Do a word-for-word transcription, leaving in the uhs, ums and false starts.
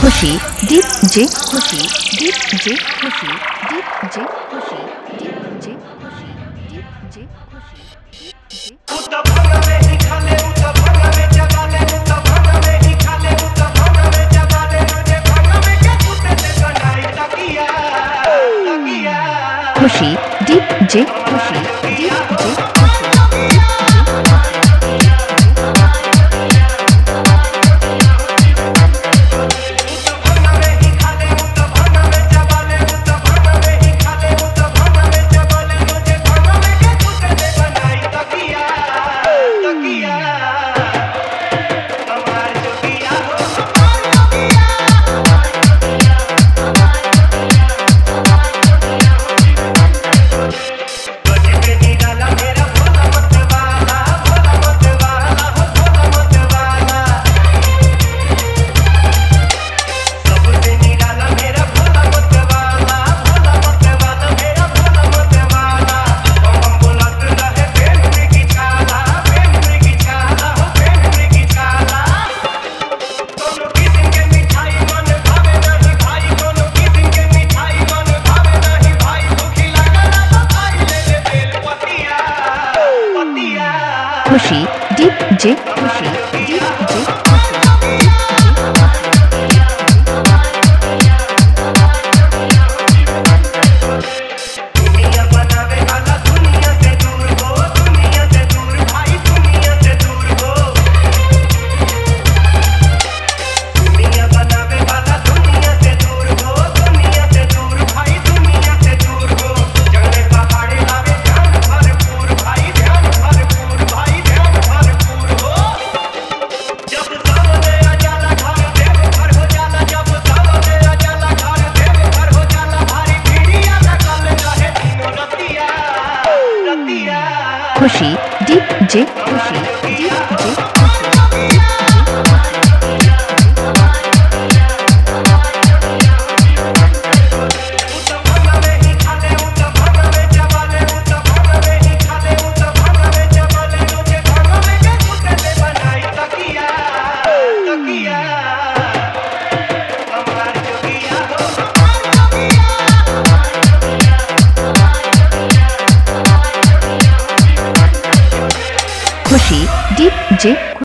खुशी DJ खुशी DJ खुशी DJ खुशी DJ खुशी DJ Khushi उता भगवे ही खाले उता भगवे जगाले उता भगवे ही खाले उता भगवे जगाले मुझे भगवे के कुत्ते से बनाई तकिया तकिया खुशी डीजे खुशी डीजे खुशी खुशी डीजे खुशी डीजे दुनिया बनावे वाला दुनिया से दूर हो दुनिया से दूर भाई दुनिया से दूर हो दुनिया बनावे वाला दुनिया से दूर हो दुनिया से दूर भाई दुनिया से दूर हो जगले पहाड़े लावे ध्यान भरपूर भाई ध्यान भरपूर भाई ध्यान भरपूर हो जब सामने आ जाला घर देव घर हो जाला जब सामने आ जाला घर देव घर हो जाला भारी पीड़िया लगल रहे तीनों रतिया रतिया खुशी डीजे खुशी डीजे उता भगवे ही खाले उता भगवे जगाले उता भगवे ही खाले उता भगवे जगाले मुझे भगवे के कुत्ते से बनाई तकिया तकिया हमार जोगिया हो खुशी डीजे